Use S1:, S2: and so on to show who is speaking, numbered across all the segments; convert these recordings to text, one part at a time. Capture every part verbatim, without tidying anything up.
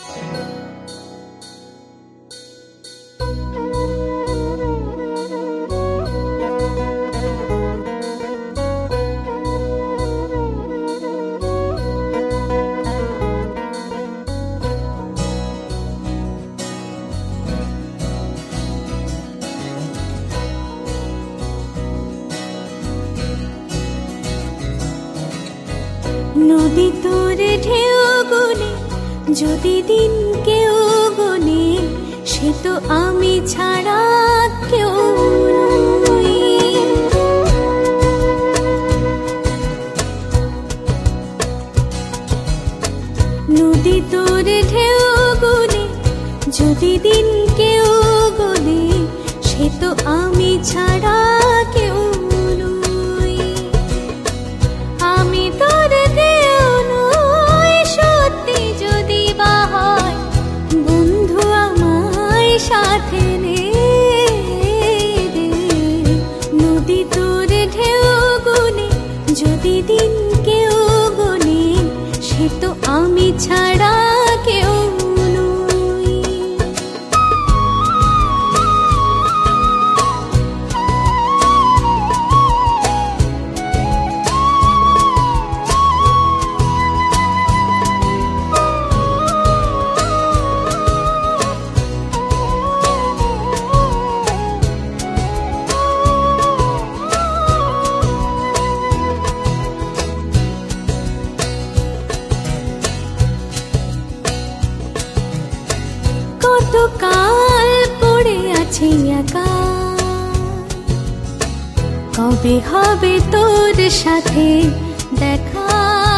S1: নদী তোর ঢেউ গুনে যদি দিন কেউ গুনে, সে তো আমি ছাড়া কেউ নই। নদী তোর ঢেউ গুনে যদি দিন কেউ গুনে, সে তো আমি ছাড়া কেউ নই। আমি তোর কেউ নই সত্যি যদি বা হয়, বন্ধু আমায় সাথে নে। নদী তোর ঢেউ গুনে যদি দিন কেউ গুনে, সে তো আমি ছাড়া কেউ নই। কতকাল পড়ে আছি একা, কবে হবে তোর সাথে দেখা।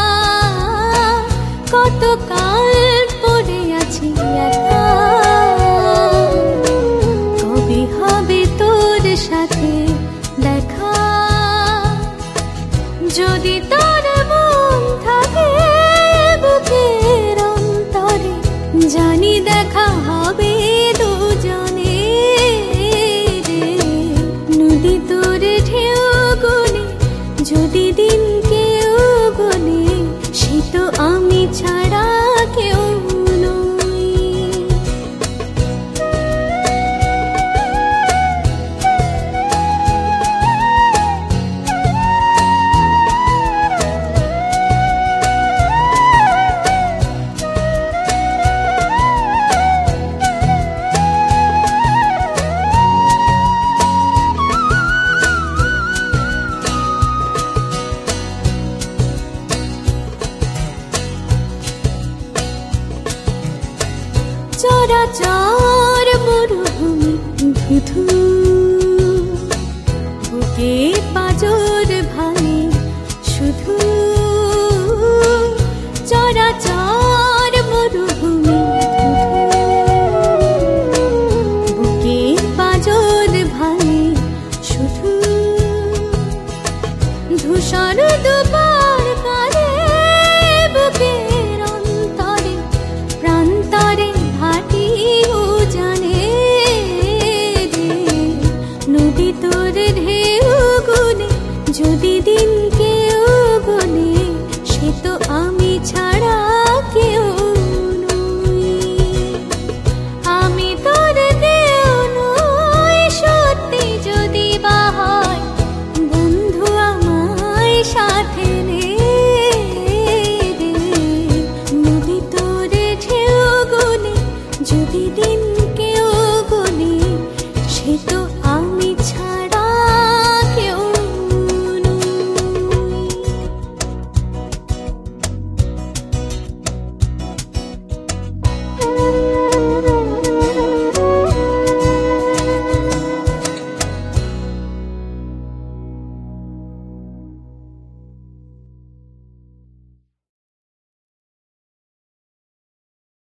S1: কতকাল পড়ে আছি একা, কবে হবে তোর সাথে দেখা। যদি তোর মন থাকে বুকের অন্তরে, জানি দেখা হবে দুজনে। নদী তোর ঢেউ গুনে যদি দিন কেউ গুনে, সে তো আমি ছাড়া কেউ নই। চরাচর মরুভূমি ধুধু, বুকে পাজর ভাঙে শুধু। চরাচর মরুভূমি ধুধু, বুকে পাজর ভাঙে শুধু। ধূসর দুপার কালে বুকের অন্তরে প্রান্তরে ভাটি জানে। নদী তোর ঢেউ গুনে যদি দিন কেউ গুনে, সে তো আমি ছাড়া